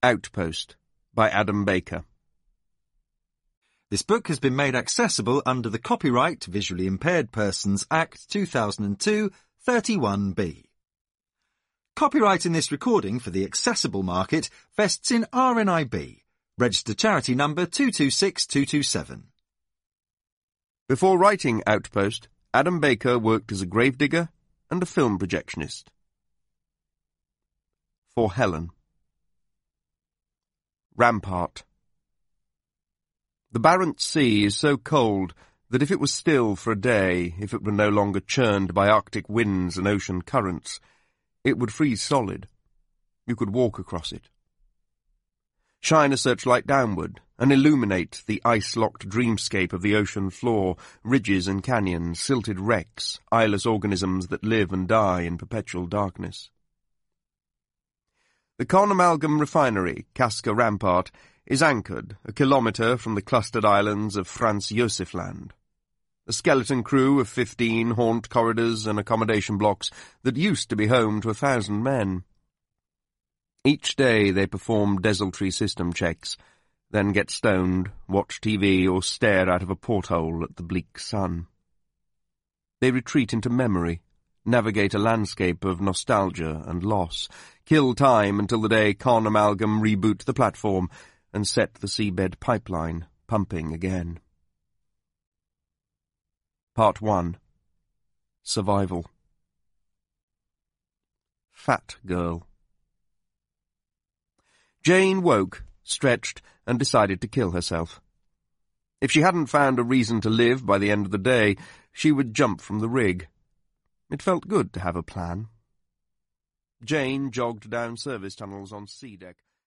Outpost by Adam Baker. This book has been made accessible under the Copyright Visually Impaired Persons Act 2002 31B. Copyright in this recording for the accessible market vests in RNIB, registered charity number 226227. Before writing Outpost, Adam Baker worked as a gravedigger and a film projectionist. For Helen. Rampart. The Barents Sea is so cold that if it was still for a day, if it were no longer churned by Arctic winds and ocean currents, it would freeze solid. You could walk across it. Shine a searchlight downward and illuminate the ice-locked dreamscape of the ocean floor, ridges and canyons, silted wrecks, eyeless organisms that live and die in perpetual darkness. The Conemaugam refinery, Kaska Rampart, is anchored a kilometre from the clustered islands of Franz Josef Land. A skeleton crew of 15 haunt corridors and accommodation blocks that used to be home to 1,000 men. Each day they perform desultory system checks, then get stoned, watch TV or stare out of a porthole at the bleak sun. They retreat into memory, navigate a landscape of nostalgia and loss, kill time until the day Conemaugam reboot the platform and set the seabed pipeline pumping again. Part 1. Survival. Fat Girl. Jane woke, stretched, and decided to kill herself. If she hadn't found a reason to live by the end of the day, she would jump from the rig. It felt good to have a plan. Jane jogged down service tunnels on sea deck.